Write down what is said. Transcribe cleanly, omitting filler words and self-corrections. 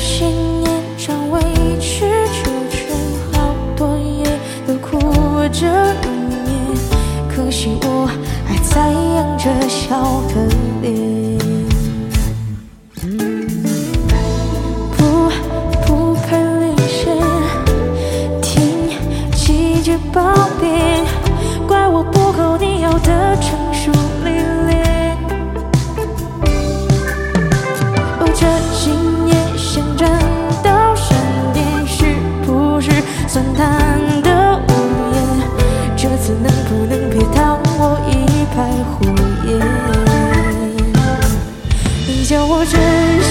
些年常委曲求全，好多夜都哭着入眠，可惜我还在养着笑的脸。不看连线，听季节报变，怪我不够你要的成熟历练。哦，这几年想站到山巅，是不是算淡的无言？这次能不能别当我一派胡言？你叫我真